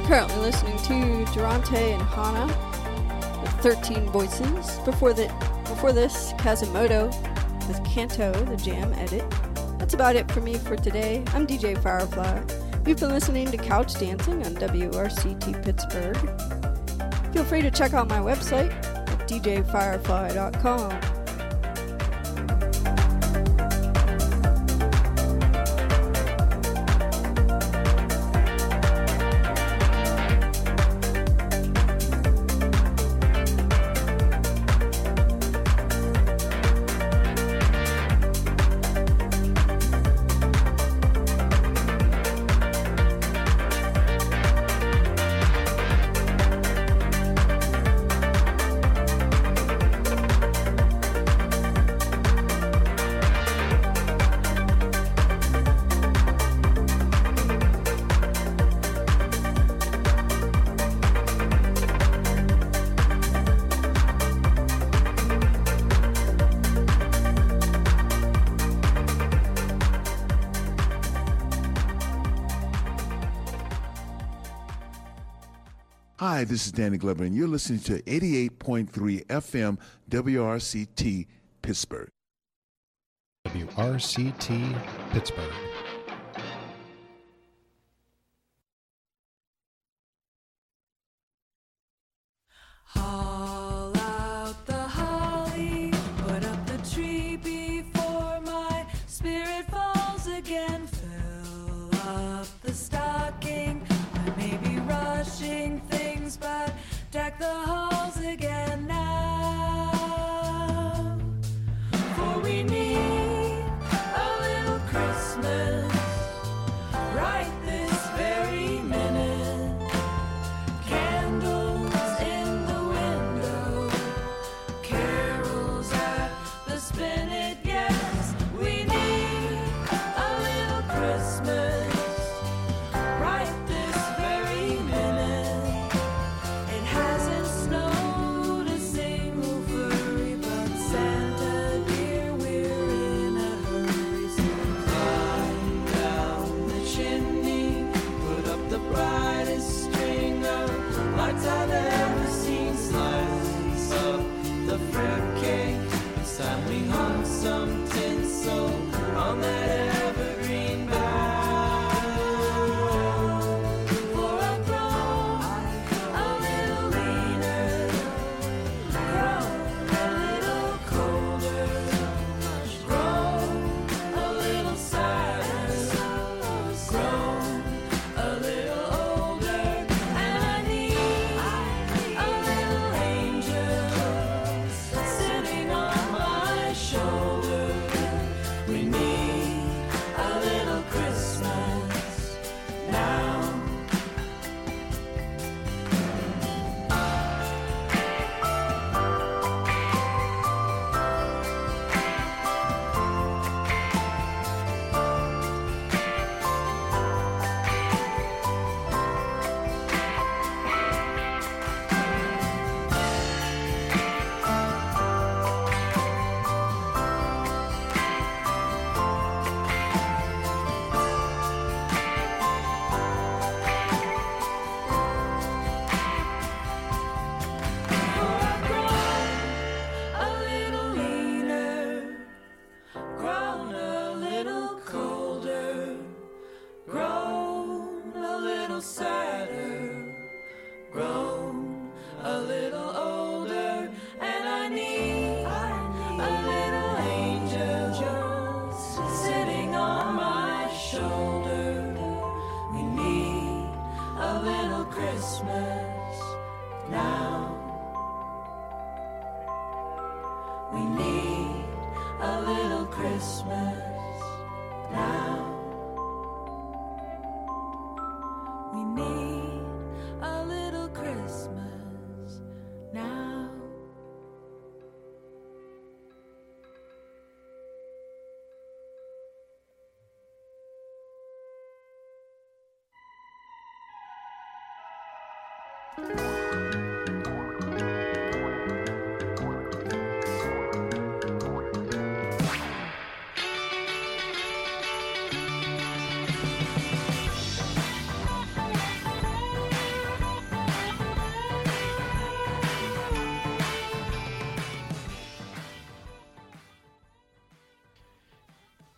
Currently listening to Durante and Hana with 13 Voices. Before this, Kazimoto with Kanto, the jam edit. That's about it for me for today. I'm DJ Firefly. You've been listening to Couch Dancing on WRCT Pittsburgh. Feel free to check out my website at djfirefly.com. Hi, this is Danny Glover, and you're listening to 88.3 FM WRCT Pittsburgh. WRCT Pittsburgh. Haul out the holly, put up the tree before my spirit falls again. Fill up the stocking, I may be rushing things, but deck the halls again now. For we need a little Christmas right this very minute. Candles in the window, carols at the spinet. Yes, we need a little Christmas right this very minute. It hasn't snowed a single flurry, but Santa dear, we're in a hurry. So climb down the chimney, put up the brightest string of lights I've ever seen. Slice up the fruitcake, this time we hung some tinsel on that evergreen bough. For I've grown a little leaner, grown a little colder, grown a little sadder, grown a little older, and I need a little angel sitting on my shoulder. We need a little Christmas now. For I've grown a little leaner, grown a little colder, grown a little sadder, grown a little older, and I need a little angel sitting on my shoulder. We need a little Christmas now. We need a little Christmas now. We need a little Christmas now.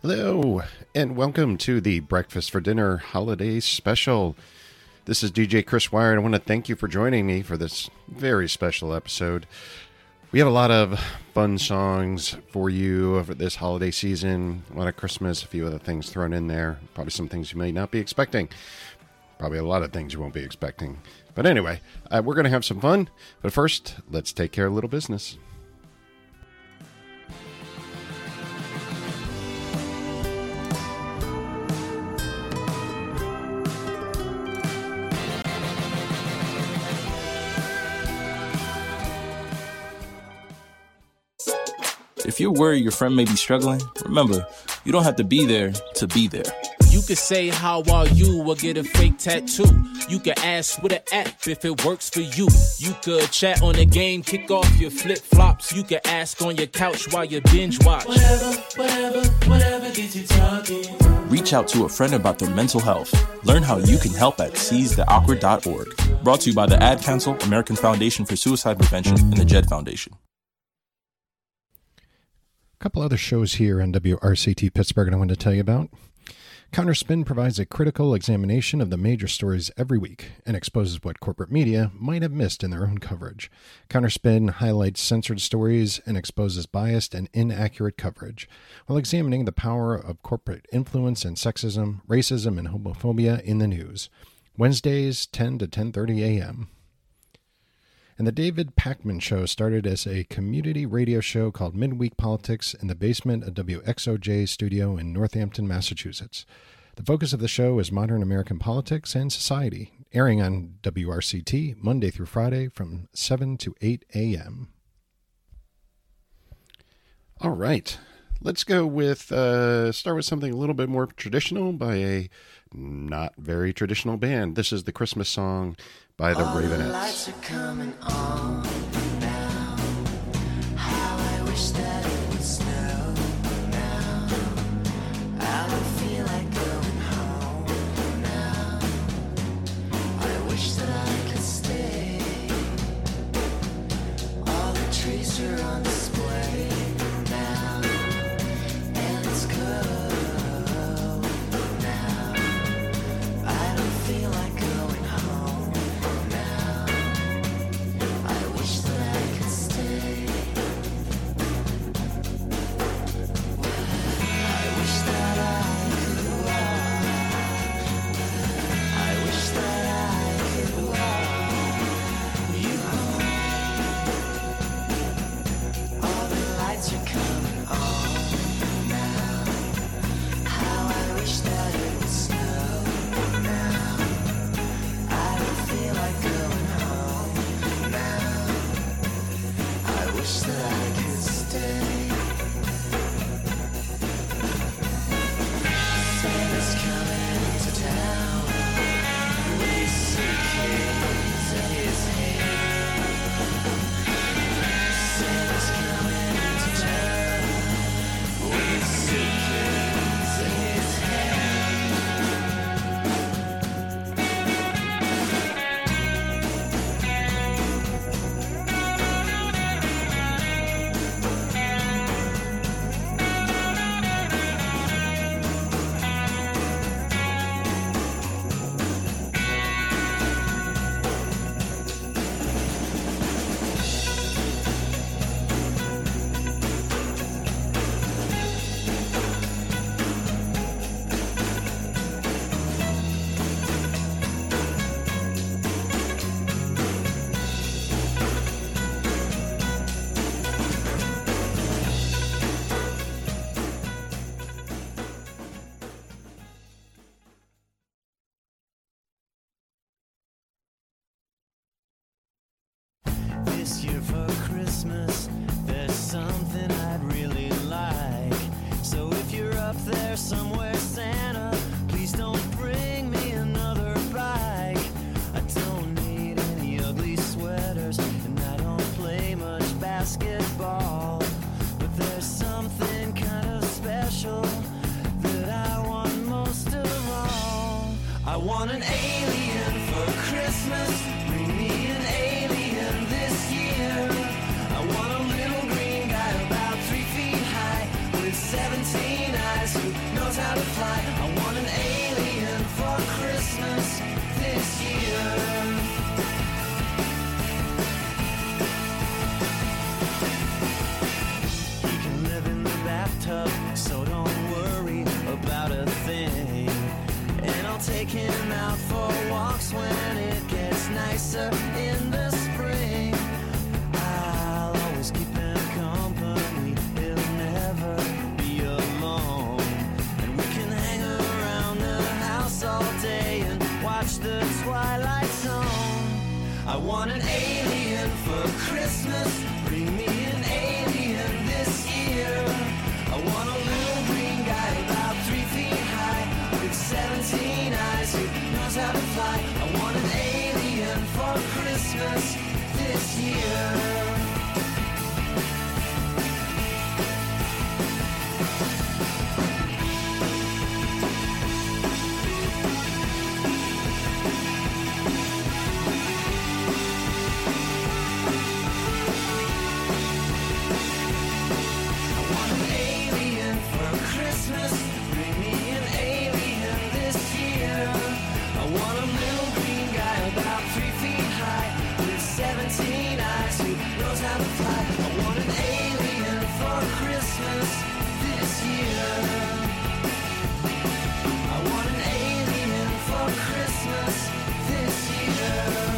Hello, and welcome to the Breakfast for Dinner Holiday Special. This is DJ Chris Wire, and I want to thank you for joining me for this very special episode. We have a lot of fun songs for you over this holiday season, a lot of Christmas, a few other things thrown in there, probably some things you may not be expecting, probably a lot of things you won't be expecting. But anyway, we're going to have some fun, but first, let's take care of a little business. If you're worried your friend may be struggling, remember, you don't have to be there to be there. You could say, how are you, or get a fake tattoo. You could ask with an app if it works for you. You could chat on the game, kick off your flip-flops. You could ask on your couch while you binge watch. Whatever gets you talking. Reach out to a friend about their mental health. Learn how you can help at seizetheawkward.org. Brought to you by the Ad Council, American Foundation for Suicide Prevention, and the JED Foundation. A couple other shows here on WRCT Pittsburgh I want to tell you about. Counterspin provides a critical examination of the major stories every week and exposes what corporate media might have missed in their own coverage. Counterspin highlights censored stories and exposes biased and inaccurate coverage, while examining the power of corporate influence and sexism, racism, and homophobia in the news. Wednesdays, 10 to 10:30 a.m. And the David Pakman Show started as a community radio show called Midweek Politics in the basement of WXOJ studio in Northampton, Massachusetts. The focus of the show is modern American politics and society, airing on WRCT Monday through Friday from 7 to 8 a.m. All right, let's go with, start with something a little bit more traditional by a not very traditional band. This is the Christmas song by the Ravenettes. The lights are coming on now. How I wish that it would snow now. I don't feel like going home now. I wish that I could stay. All the trees are on display now, and it's cold now. I don't feel like going home. I wish that I could stay. I wish that I could walk. I wish that I could walk you home. All the lights are coming on now. How I wish that it would snow now. I don't feel like going home now. I wish that I could stay. Santa's coming to town with his suitcase in his hand. Santa's coming to town with his suitcase in his hand. This year for Christmas, there's something I'd really like. So if you're up there somewhere, Santa, please don't bring me another bike. I don't need any ugly sweaters, and I don't play much basketball. But there's something kind of special that I want most of all. I want an alien for Christmas. Bring me an alien this year. I want a little green guy about 3 feet high with 17 eyes who closer in the spring. I'll always keep him company. He'll never be alone. And we can hang around the house all day and watch the twilight zone. I want an alien for Christmas. Bring me an alien this year. I want a little green guy about 3 feet high with 17 eyes who knows how to fly. I want an alien for Christmas this year. Bring me an alien this year. I want a little green guy about 3 feet high with 17 eyes who knows how to fly. I want an alien for Christmas this year. I want an alien for Christmas this year.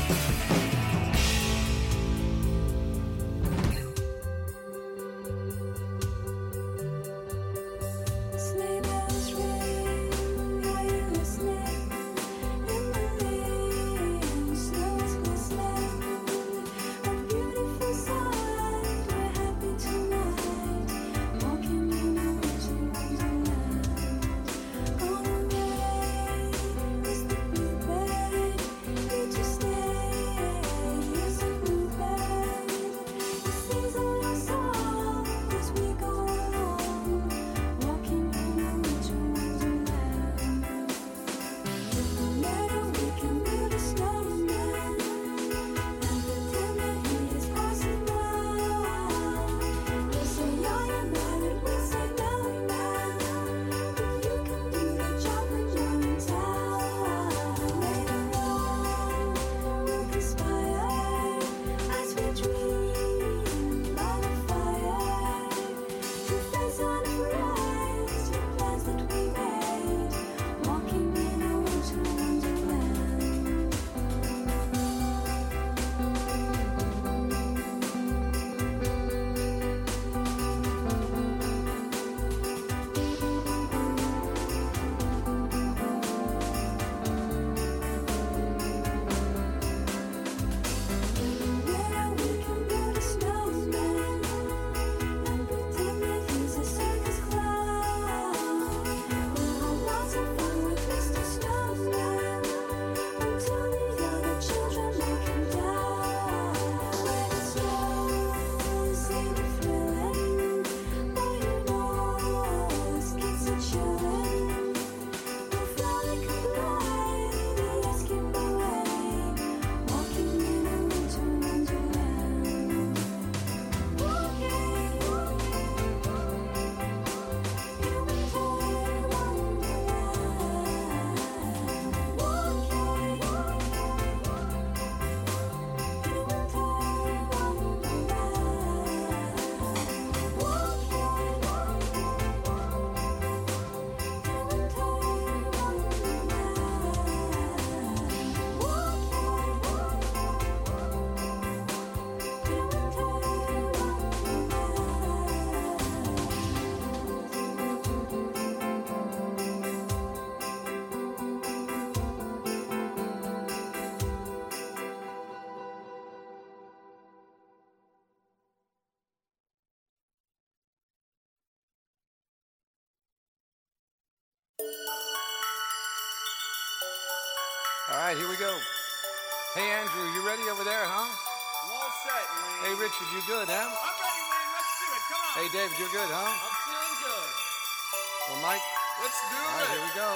All right, here we go. Hey, Andrew, you ready over there, huh? All set, Wayne. Hey, Richard, you good, huh? I'm ready, Wayne. Let's do it. Come on. Hey, David, you're good, huh? I'm feeling good. Well, Mike? Let's do All right, it. here we go.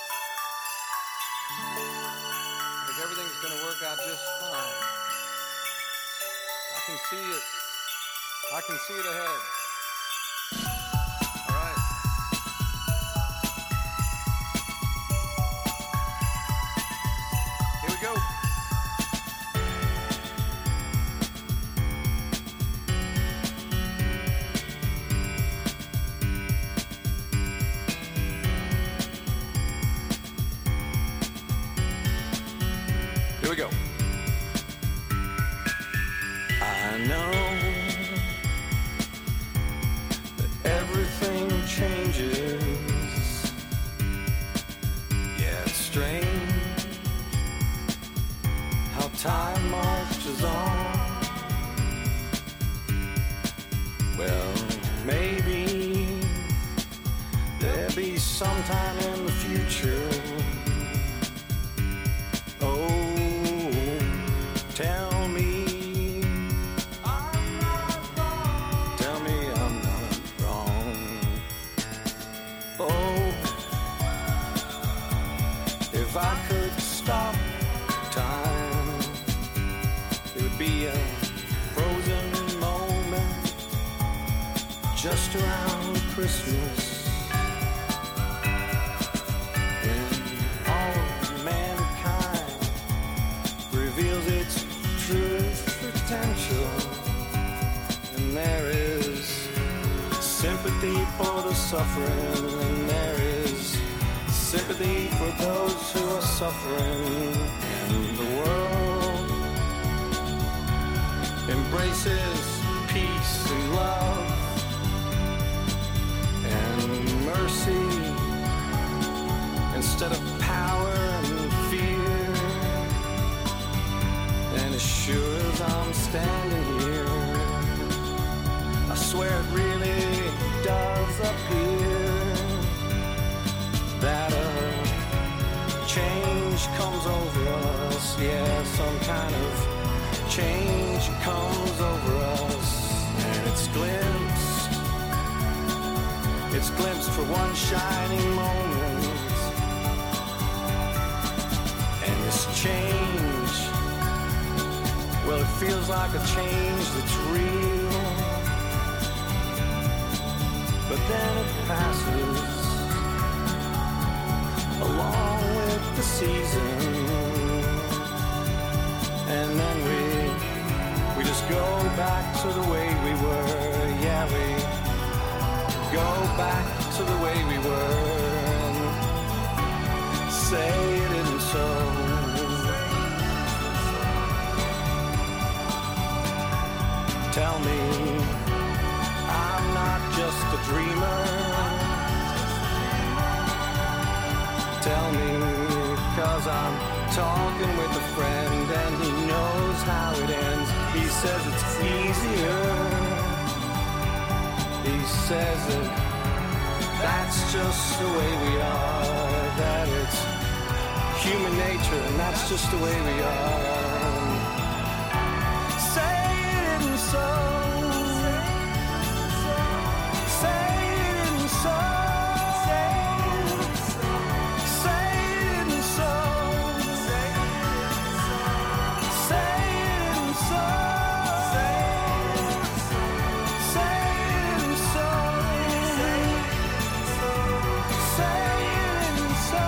I think everything's going to work out just fine. I can see it. I can see it ahead. All right. Here we go. Here we go. know that everything changes. Yeah, it's strange how time marches on. Well, maybe there'll be sometime in the future. Oh, tell me I'm not wrong. Tell me I'm not wrong. Oh, if I could stop time, it would be a frozen moment just around Christmas. And there is sympathy for the suffering, and there is sympathy for those who are suffering. And the world embraces peace and love and mercy instead of power and fear. And as sure as I'm standing here, I swear it really does appear that a change comes over us. Yeah, some kind of change comes over us. And it's glimpsed for one shining moment. And this change, well, it feels like a change that's real. But then it passes along with the season. And then we just go back to the way we were. Yeah, we go back to the way we were and say it isn't so. Tell me I'm not just a dreamer. Tell me, 'cause I'm talking with a friend and he knows how it ends. He says it's easier. He says that that's just the way we are, that it's human nature and that's just the way we are. So, say it and so, say it and so, say it and so, say it and so, say it and so.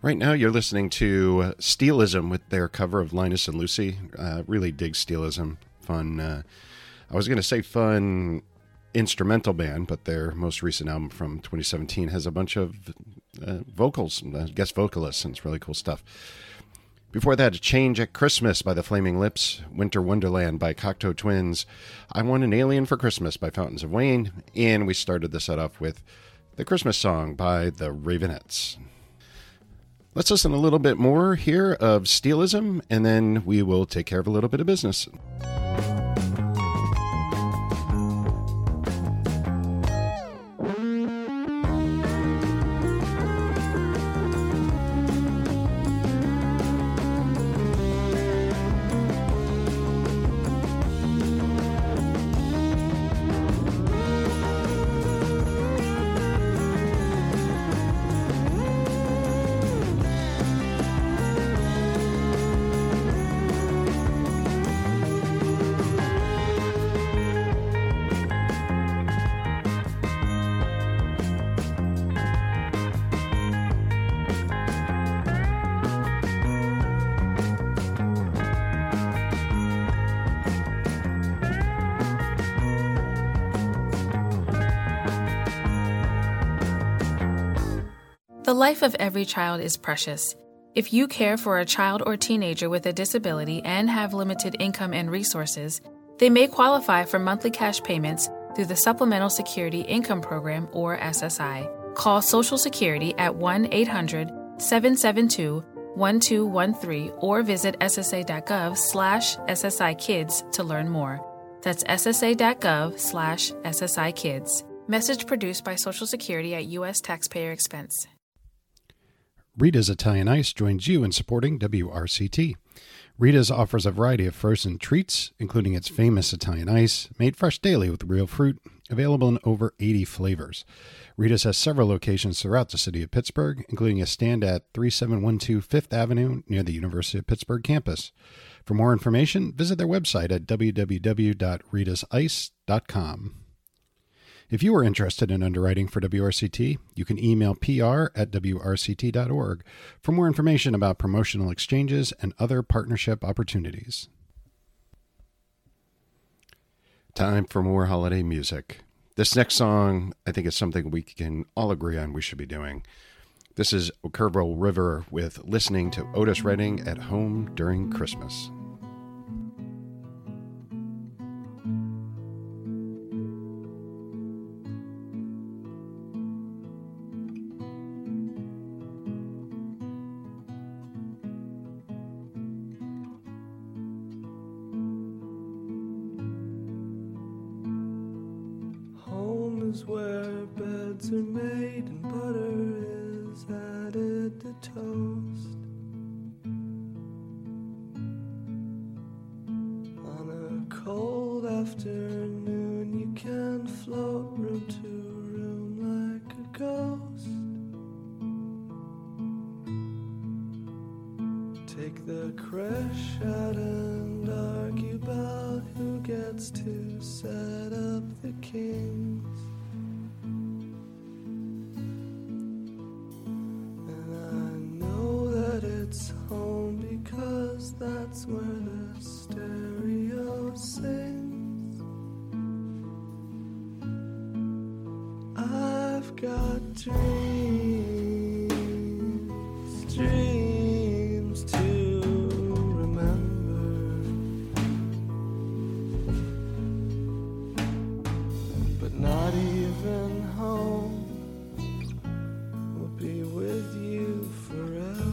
Right now, you're listening to Steelism with their cover of Linus and Lucy. Really dig Steelism. Fun. I was going to say fun instrumental band, but their most recent album from 2017 has a bunch of vocals, guest vocalists, and it's really cool stuff. Before that, Change at Christmas by the Flaming Lips, Winter Wonderland by Cocteau Twins, I Want an Alien for Christmas by Fountains of Wayne, and we started the set off with the Christmas song by the Ravenettes. Let's listen a little bit more here of Steelism, and then we will take care of a little bit of business. The life of every child is precious. If you care for a child or teenager with a disability and have limited income and resources, they may qualify for monthly cash payments through the Supplemental Security Income Program, or SSI. Call Social Security at 1-800-772-1213 or visit ssa.gov/SSI-Kids to learn more. That's ssa.gov/SSI-Kids. Message produced by Social Security at U.S. taxpayer expense. Rita's Italian Ice joins you in supporting WRCT. Rita's offers a variety of frozen treats, including its famous Italian Ice, made fresh daily with real fruit, available in over 80 flavors. Rita's has several locations throughout the city of Pittsburgh, including a stand at 3712 Fifth Avenue near the University of Pittsburgh campus. For more information, visit their website at www.ritasice.com. If you are interested in underwriting for WRCT, you can email pr@wrct.org for more information about promotional exchanges and other partnership opportunities. Time for more holiday music. This next song, I think, is something we can all agree on we should be doing. This is Okkervil River with listening to Otis Redding at home during Christmas. Where beds are made and butter is added to toast. On a cold afternoon you can float room to room like a ghost. Take the crash out and argue about who gets to set up the kings. It's home because that's where the stereo sings. I've got dreams, dreams to remember, but not even home will be with you forever.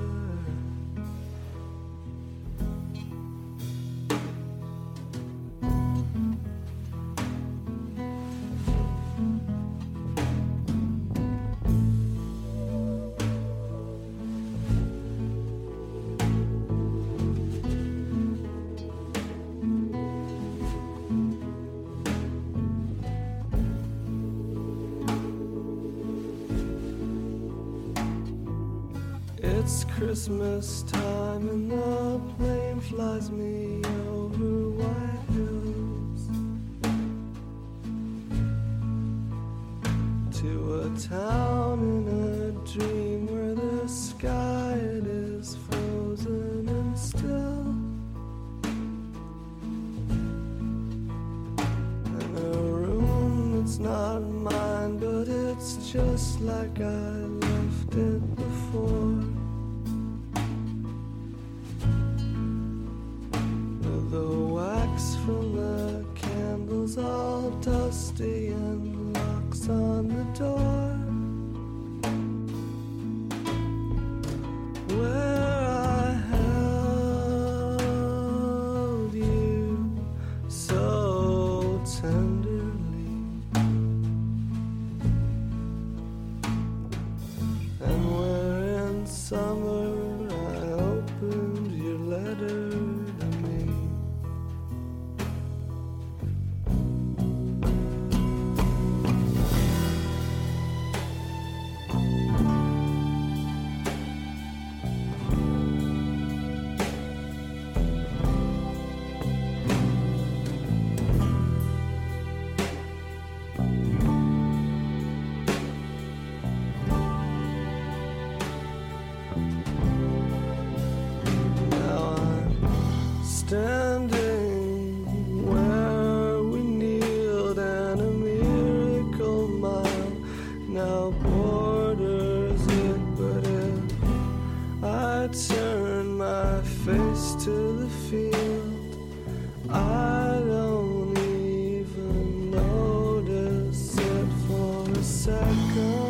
It's Christmas time and the plane flies me over white hills to a town in a dream where the sky, it is frozen and still. In a room that's not mine, but it's just like I left it before. The wax from the candles all dusty and locks on the door. Where I held you so tenderly, and where in summer I opened your letter to me. Now I'm standing where we kneeled, and a miracle mile now borders it. But if I turn my face to the field, I don't even notice it for a second.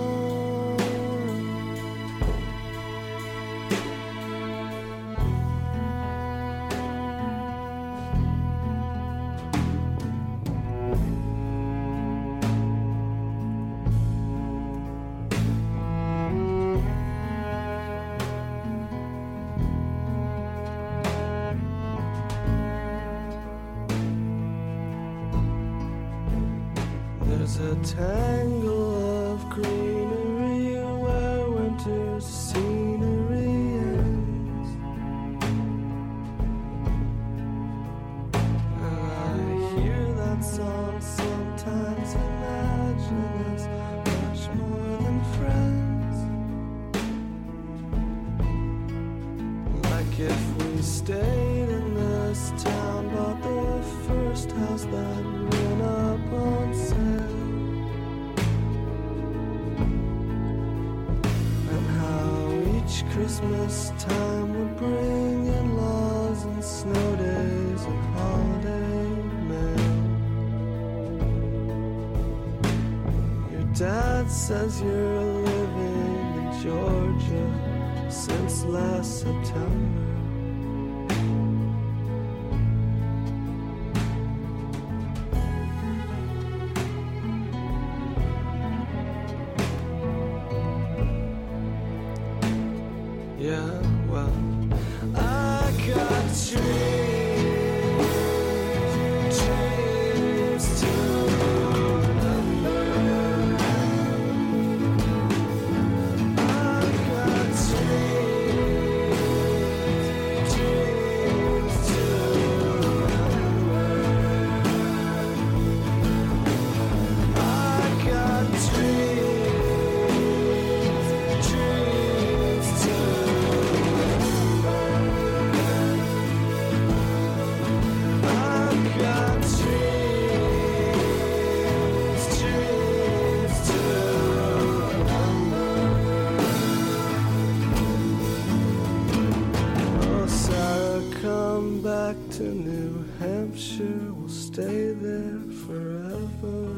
There's a tangle of greenery where winter's scenery ends, and I hear that song sometimes, imagine us much more than friends. Like if we stayed in this town, bought the first house that went up on sale. And how each Christmas time would bring in-laws and snow days and holiday mail. Your dad says you're living in Georgia since last September. Yeah, well, I got dreams to remember. I got dreams to remember. I got dreams to come back to New Hampshire, we'll stay there forever.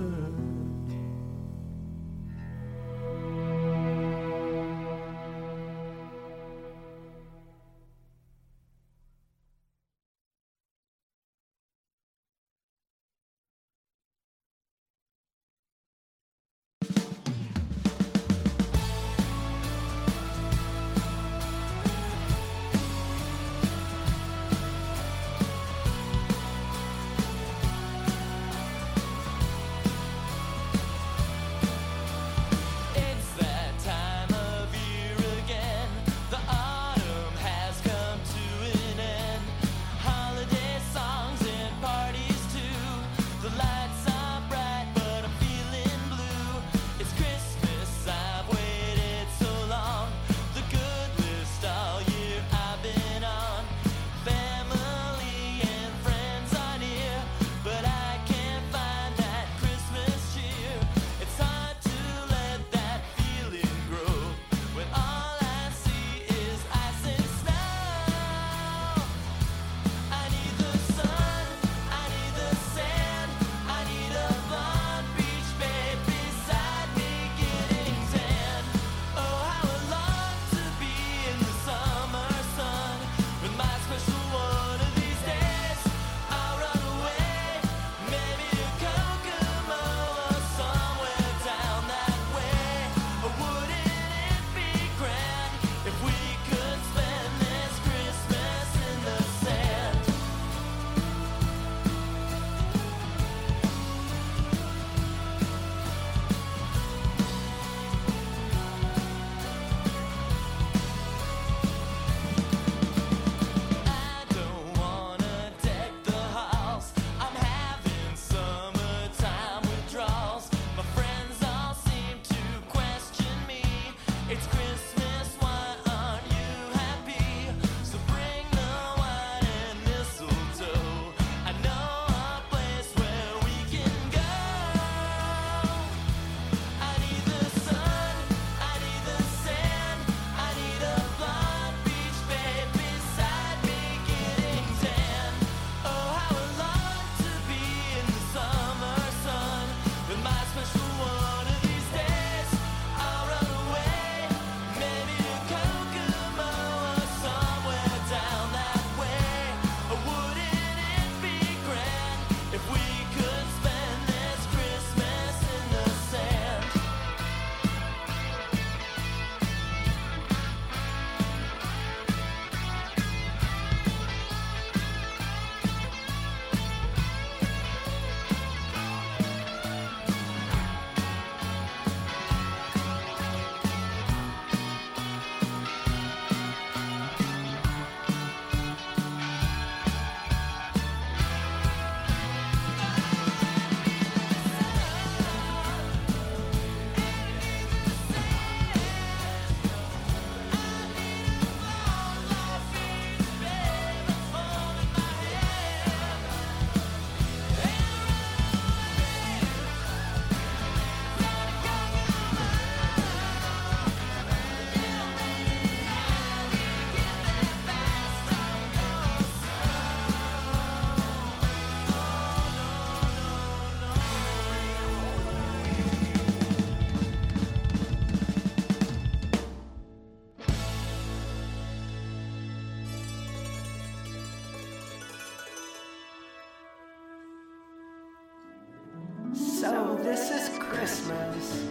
this is Christmas.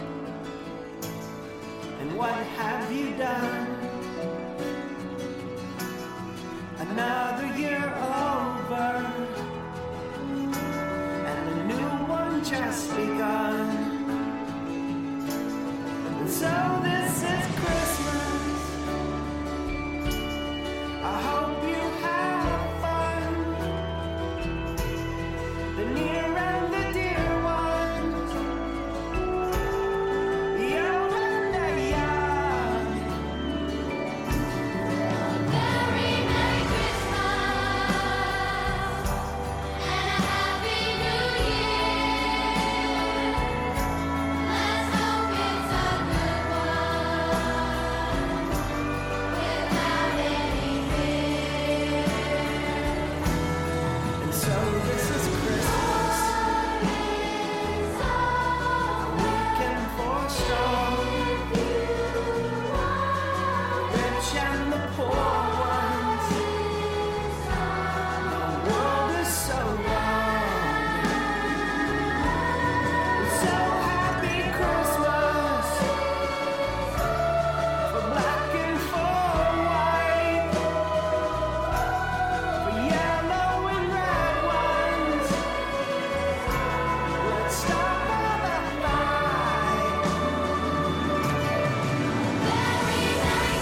And what have you done? Another year over, and a new one just begun. And so this is Christmas. I hope you have fun. The near and the dear ones, the old and the young. Very Merry Christmas and a Happy New Year. Let's hope it's a good one without any fear. And so this is Christmas. Weekend for strong, rich and the poor ones. The world is so wrong. So happy Christmas for black and for white, for yellow and red ones. Let's stop all the fight. Very Merry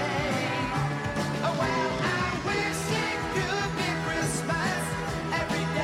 Every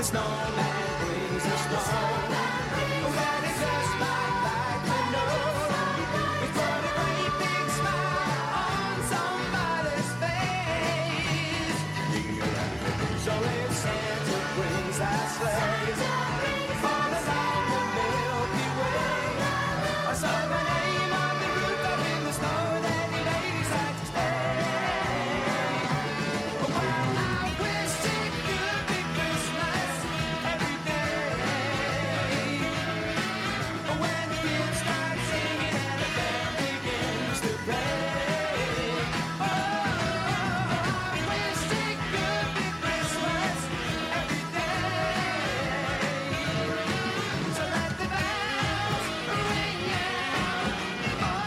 the snowman brings the snow. That is just my life, I know. We put a great big smile on somebody's face. So if Santa brings that sleigh all along the Milky Way, I saw the name of the route up in the snow that he ladies like to stay. Well, I wish it could be Christmas every day. When the kids start singing and the band begins to play. Oh, I wish it could be Christmas every day. So let the bells ring out for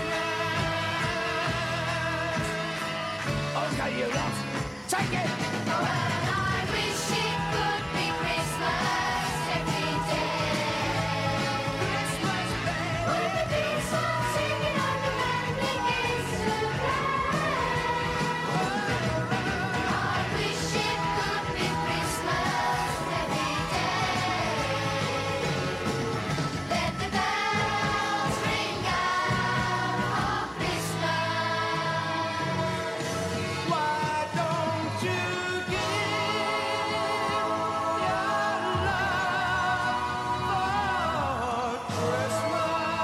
Christmas. Oscar, you don't take it. I wish it could be Christmas every day. Christmas, baby. When the bees start singing and the band begins to play. I wish it could be Christmas every day. Let the bells ring out for Christmas. Why don't you give your love for Christmas?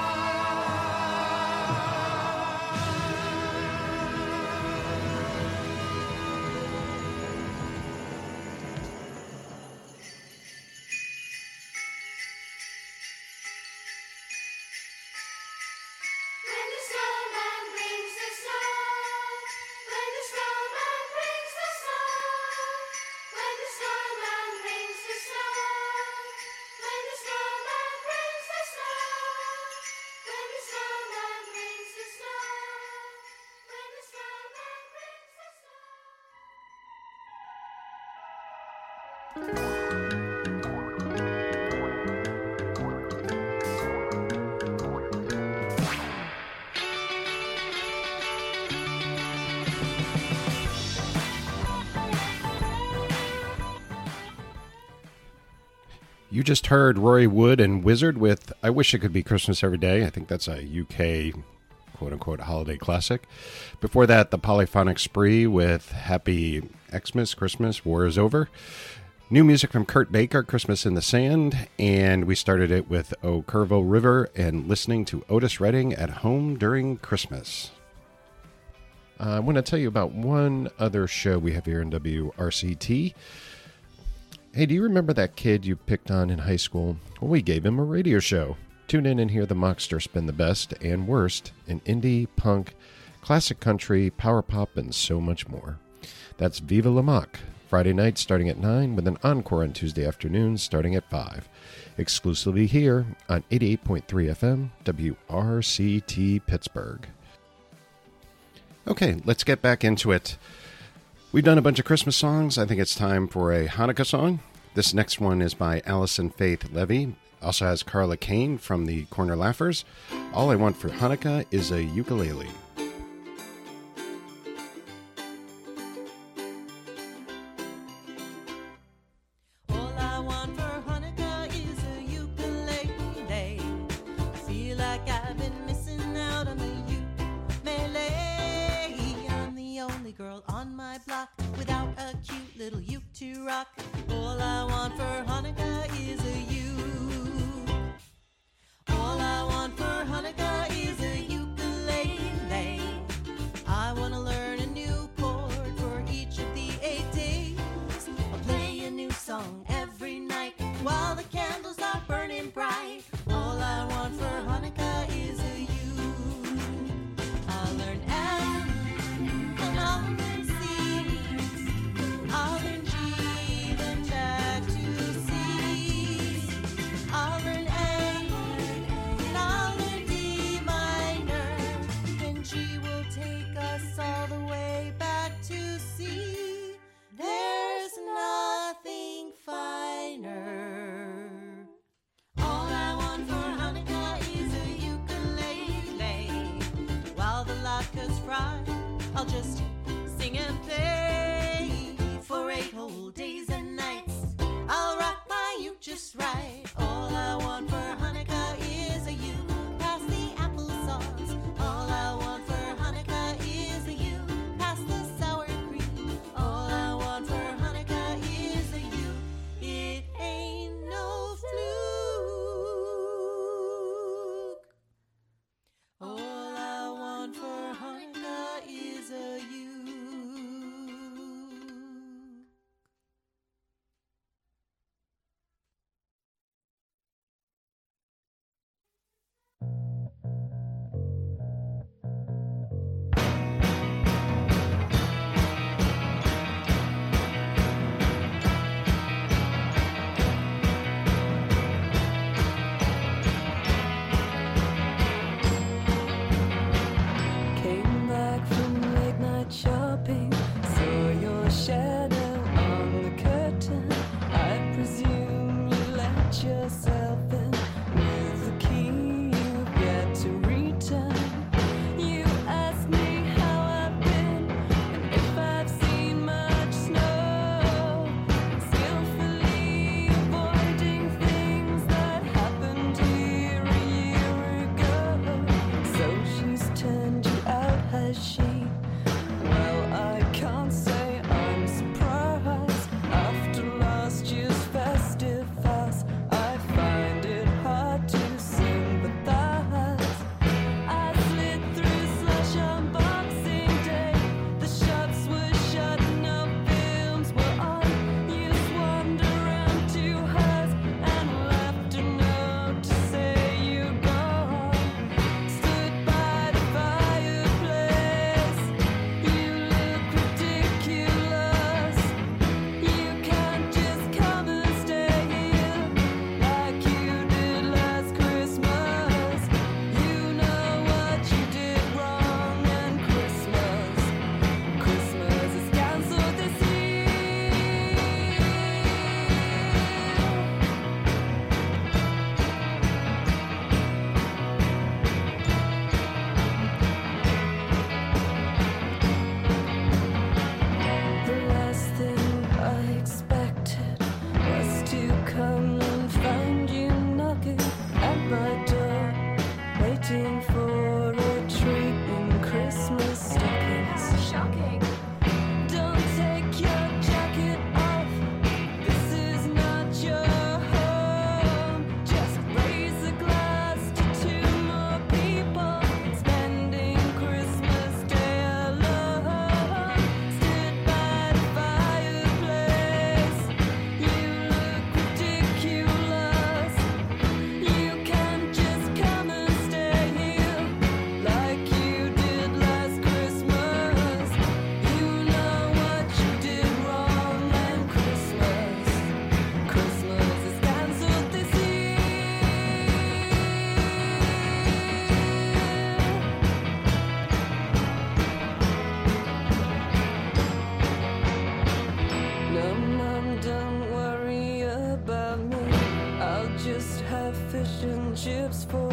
When the snowman brings the snow, when the snowman brings the snow, when the snowman brings the snow, when the snowman brings the snow, when the snowman brings the snow, when the snowman brings the snow. You just heard Rory Wood and Wizard with I Wish It Could Be Christmas Every Day. I think that's a UK quote-unquote holiday classic. Before that, the Polyphonic Spree with Happy Xmas, Christmas, War is Over. New music from Kurt Baker, Christmas in the Sand. And we started it with O Curvo River and listening to Otis Redding at Home During Christmas. I want to tell you about one other show we have here in WRCT. Hey, do you remember that kid you picked on in high school? Well, we gave him a radio show. Tune in and hear the Mockster spin the best and worst in indie, punk, classic country, power pop, and so much more. That's Viva La Mock, Friday night starting at 9 with an encore on Tuesday afternoons starting at 5. Exclusively here on 88.3 FM, WRCT Pittsburgh. Okay, let's get back into it. We've done a bunch of Christmas songs. I think it's time for a Hanukkah song. This next one is by Allison Faith Levy. Also has Carla Kane from the Corner Laughers. All I Want for Hanukkah is a Ukulele. All I want for Hanukkah is a ukulele. I feel like I've been missing out on the ukulele. I'm the only girl on my block without a cute little uke to rock. All I want for Hanukkah is a uke. All I want for Hanukkah is a ukulele. I want to learn a new chord for each of the 8 days. I'll play a new song every night while the candles are burning bright. All I want for Hanukkah is a uke. I'll learn F and I'll learn C. I'll learn G, then back to C. I'll learn A, and I'll learn D minor. Then G will take us all the way back to C. There's nothing finer. All I want for Hanukkah is a ukulele. While the latkes fry, I'll just sing and play for 8 whole days and nights. I'll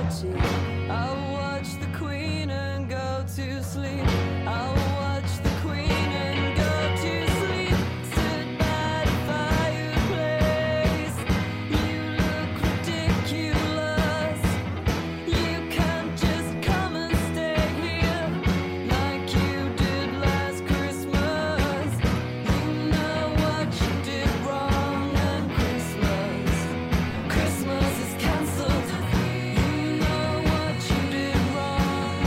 tea. I'll watch the Queen and go to sleep. I'll watch the Queen and go to sleep. Sit by the fireplace. You look ridiculous. You can't just come and stay here like you did last Christmas. You know what you did wrong, and Christmas is cancelled. You know what you did wrong,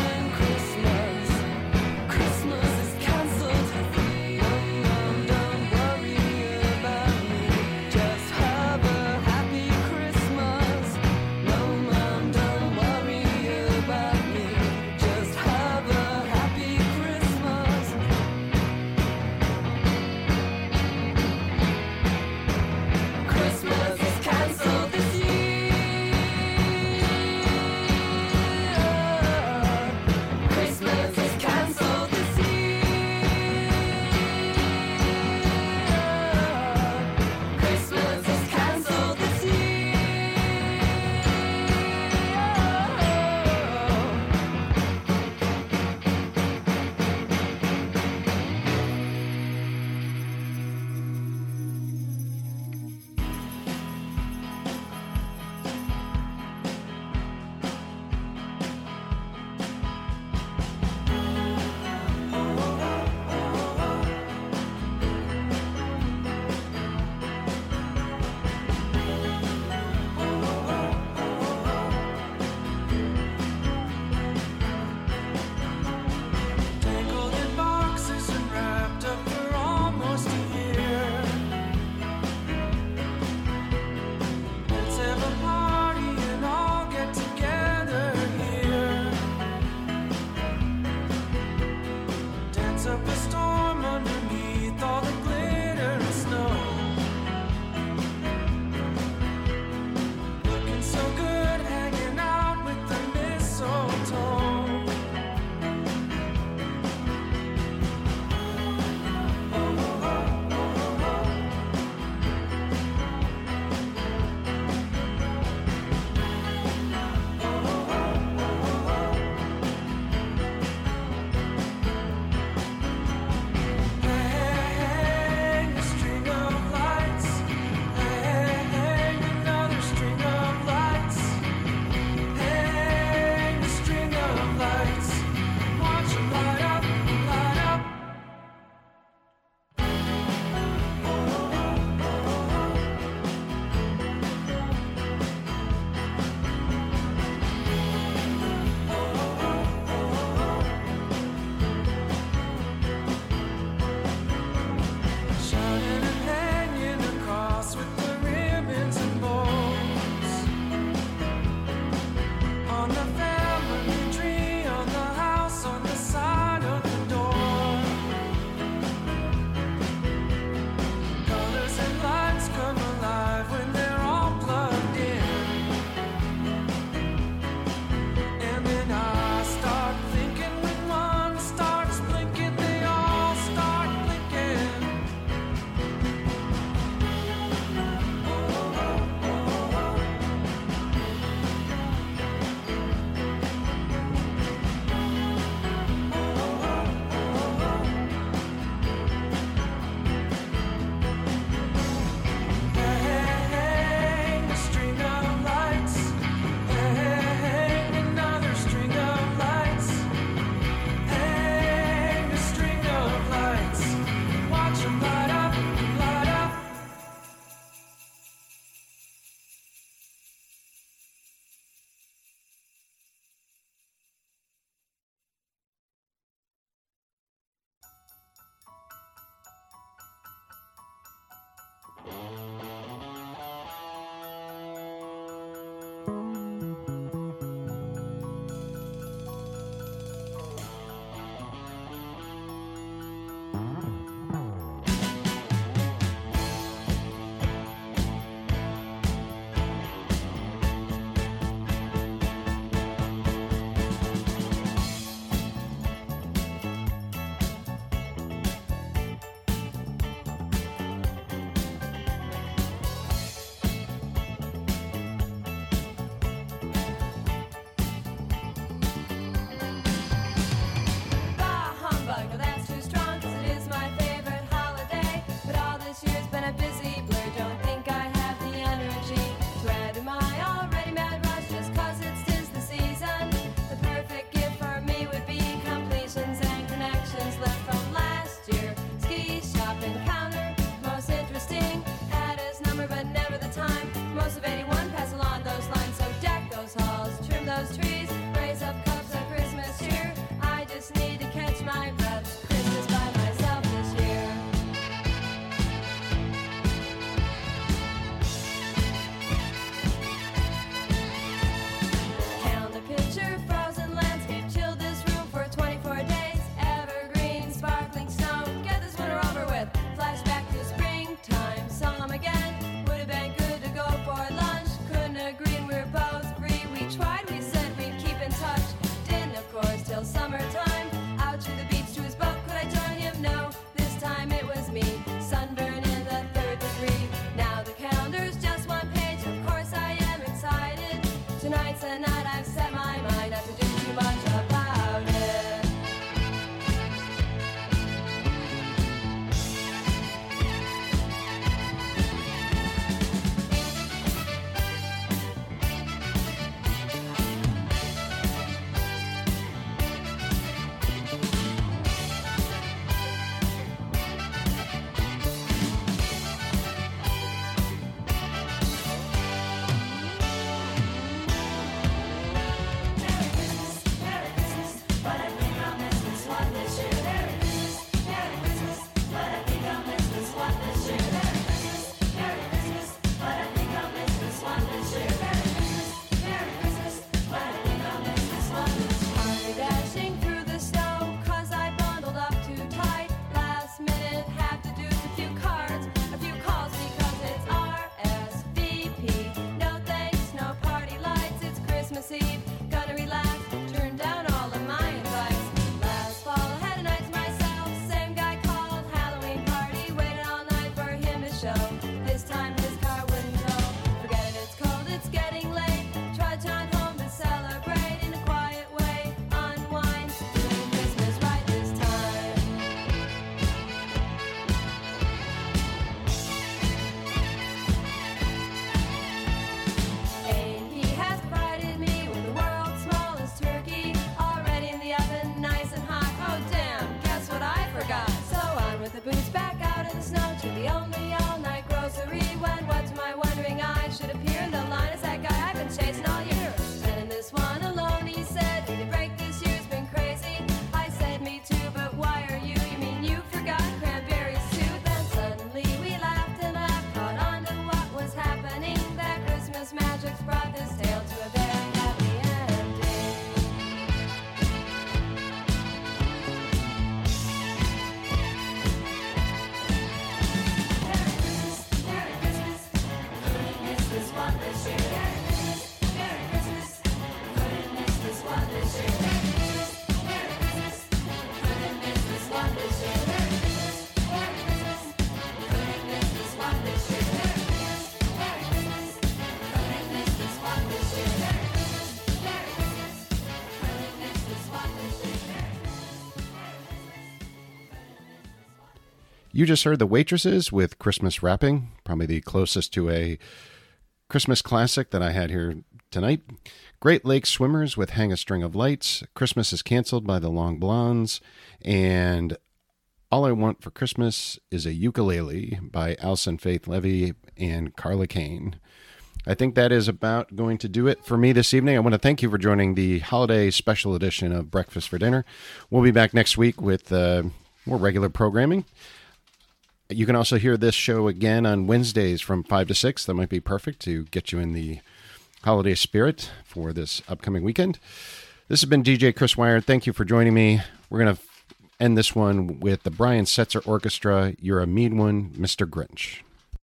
You just heard The Waitresses with Christmas Wrapping, probably the closest to a Christmas classic that I had here tonight. Great Lakes Swimmers with Hang a String of Lights. Christmas is Canceled by the Long Blondes. And All I Want for Christmas is a Ukulele by Alison Faith Levy and Carla Kane. I think that is about going to do it for me this evening. I want to thank you for joining the holiday special edition of Breakfast for Dinner. We'll be back next week with more regular programming. You can also hear this show again on Wednesdays from 5 to 6. That might be perfect to get you in the holiday spirit for this upcoming weekend. This has been DJ Chris Wire. Thank you for joining me. We're going to end this one with the Brian Setzer Orchestra, You're a Mean One, Mr. Grinch.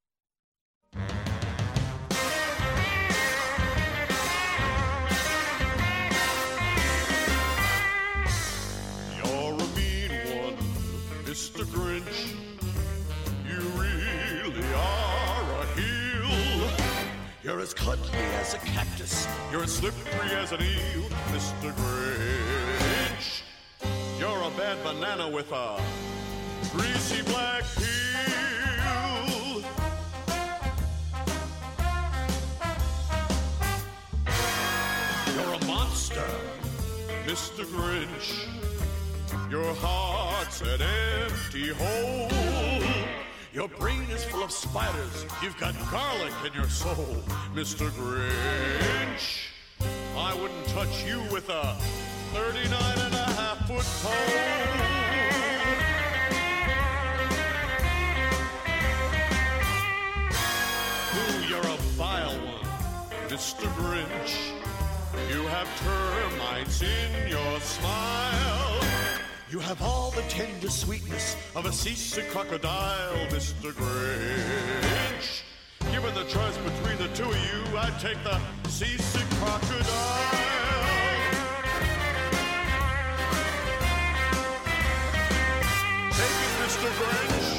You're a mean one, Mr. Grinch. You really are a heel. You're as cuddly as a cactus. You're as slippery as an eel, Mr. Grinch. You're a bad banana with a greasy black peel. You're a monster, Mr. Grinch. Your heart's an empty hole. Your brain is full of spiders. You've got garlic in your soul, Mr. Grinch. I wouldn't touch you with a 39.5-foot pole. Ooh, you're a vile one, Mr. Grinch. You have termites in your smile. You have all the tender sweetness of a seasick crocodile, Mr. Grinch. Given the choice between the two of you, I'd take the seasick crocodile. Take it, Mr. Grinch.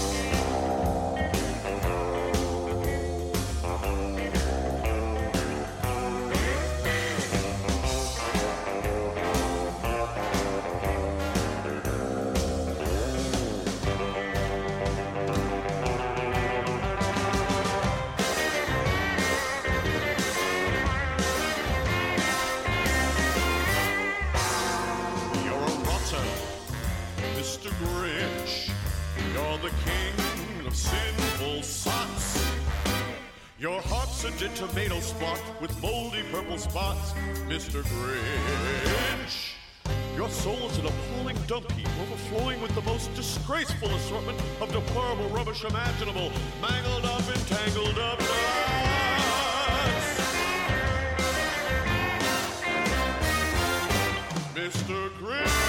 Mr. Grinch, you're the king of sinful sots. Your heart's a dead tomato spot with moldy purple spots, Mr. Grinch. Your soul's an appalling dump heap, overflowing with the most disgraceful assortment of deplorable rubbish imaginable, mangled up and tangled up knots. Mr. Grinch.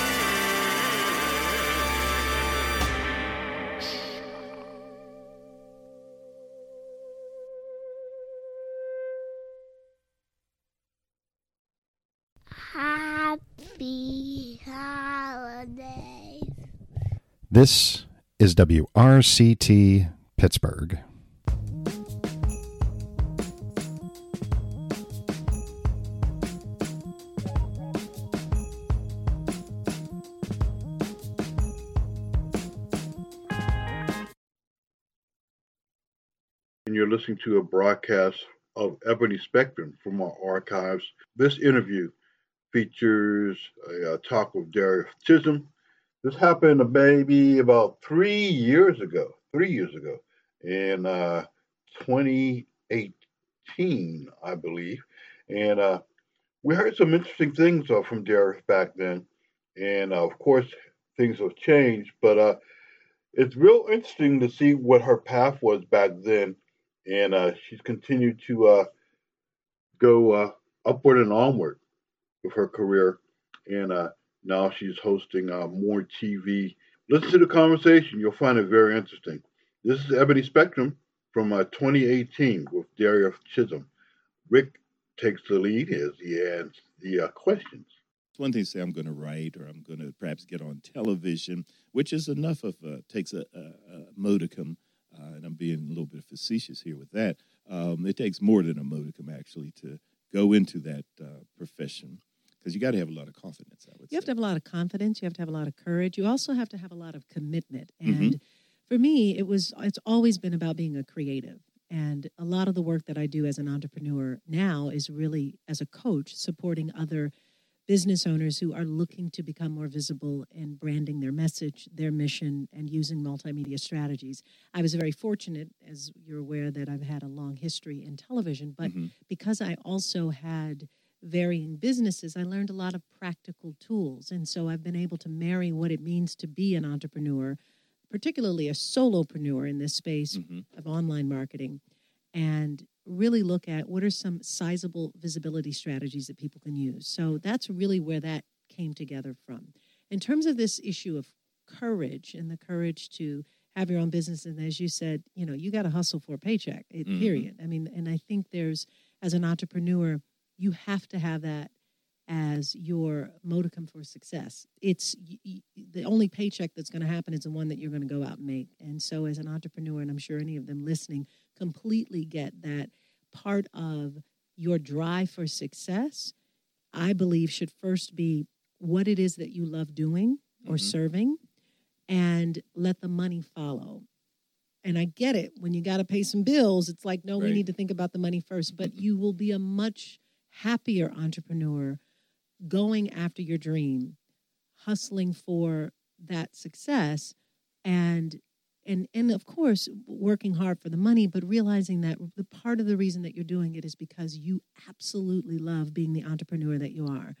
Happy holidays. This is WRCT Pittsburgh. And you're listening to a broadcast of Ebony Spectrum from our archives. This interview features a talk with Darius Chisholm. This happened maybe about 3 years ago, in 2018, I believe. And we heard some interesting things from Darius back then. And of course, things have changed, but it's real interesting to see what her path was back then. And she's continued to go upward and onward with her career, and now she's hosting more TV. Listen to the conversation. You'll find it very interesting. This is Ebony Spectrum from 2018 with Darius Chisholm. Rick takes the lead as he adds the questions. It's one thing to say I'm going to write or I'm going to perhaps get on television, which is enough of takes a modicum, and I'm being a little bit facetious here with that. It takes more than a modicum, actually, to go into that profession. Because you got to have a lot of confidence, I would say. You have to have a lot of confidence. You have to have a lot of courage. You also have to have a lot of commitment. And For me, it's always been about being a creative. And a lot of the work that I do as an entrepreneur now is really as a coach supporting other business owners who are looking to become more visible in branding their message, their mission, and using multimedia strategies. I was very fortunate, as you're aware, that I've had a long history in television, but because I also had varying businesses, I learned a lot of practical tools. And so I've been able to marry what it means to be an entrepreneur, particularly a solopreneur in this space of online marketing, and really look at what are some sizable visibility strategies that people can use. So that's really where that came together from. In terms of this issue of courage and the courage to have your own business, and as you said, you got to hustle for a paycheck, period. I mean, and I think as an entrepreneur, you have to have that as your modicum for success. It's the only paycheck that's going to happen is the one that you're going to go out and make. And so as an entrepreneur, and I'm sure any of them listening completely get that part of your drive for success, I believe should first be what it is that you love doing or serving, and let the money follow. And I get it. When you got to pay some bills, it's like, no, we need to think about the money first. But you will be a much happier entrepreneur going after your dream, hustling for that success, and of course, working hard for the money, but realizing that the part of the reason that you're doing it is because you absolutely love being the entrepreneur that you are.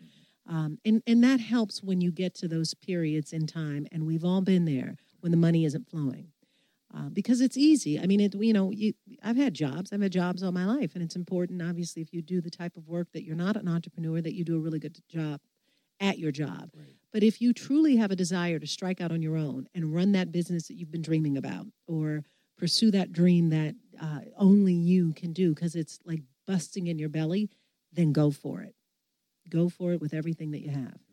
And that helps when you get to those periods in time, and we've all been there, when the money isn't flowing. Because it's easy. I mean, I've had jobs. I've had jobs all my life, and it's important, obviously, if you do the type of work that you're not an entrepreneur, that you do a really good job at your job. Right. But if you truly have a desire to strike out on your own and run that business that you've been dreaming about, or pursue that dream that only you can do because it's like busting in your belly, then go for it. Go for it with everything that you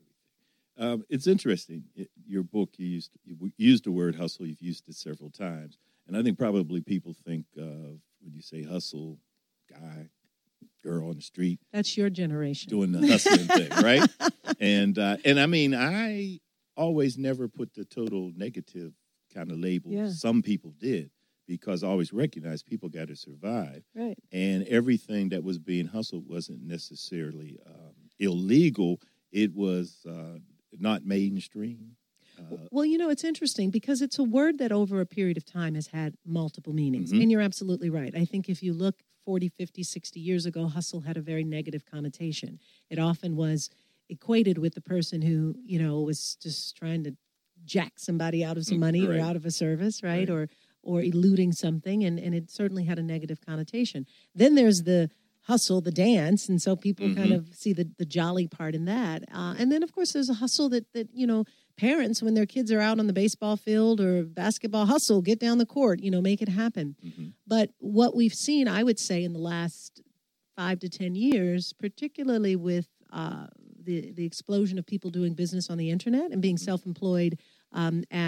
have. It's interesting. Your book, you used the word hustle. You've used it several times. And I think probably people think of, when you say hustle, guy, girl on the street. That's your generation. Doing the hustling thing, right? And I mean, I always never put the total negative kind of label. Yeah. Some people did, because I always recognized people got to survive. Right. And everything that was being hustled wasn't necessarily illegal. It was not mainstream. Well, it's interesting because it's a word that over a period of time has had multiple meanings. And you're absolutely right. I think if you look 40, 50, 60 years ago, hustle had a very negative connotation. It often was equated with the person who, was just trying to jack somebody out of some money or out of a service, right? Or eluding something. And it certainly had a negative connotation. Then there's the hustle, the dance, and so people kind of see the jolly part in that. And then, of course, there's a hustle that parents, when their kids are out on the baseball field or basketball, hustle, get down the court, make it happen. But what we've seen, I would say, in the last 5 to 10 years, particularly with the explosion of people doing business on the internet and being self-employed